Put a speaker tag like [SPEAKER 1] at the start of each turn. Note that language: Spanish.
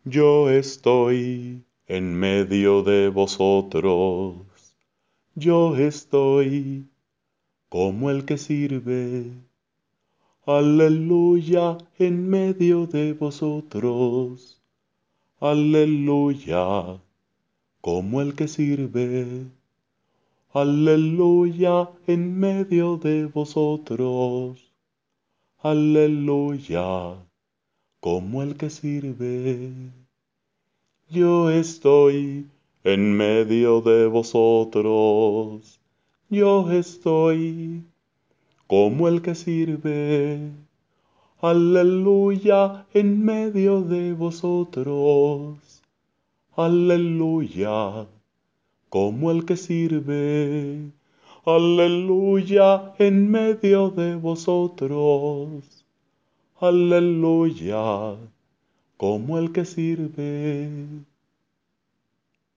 [SPEAKER 1] Yo estoy en medio de vosotros. Yo estoy como el que sirve. Aleluya en medio de vosotros. Aleluya como el que sirve. Aleluya en medio de vosotros. Aleluya como el que sirve. Yo estoy en medio de vosotros. Yo estoy como el que sirve. Aleluya en medio de vosotros. Aleluya como el que sirve. Aleluya en medio de vosotros. Aleluya como el que sirve.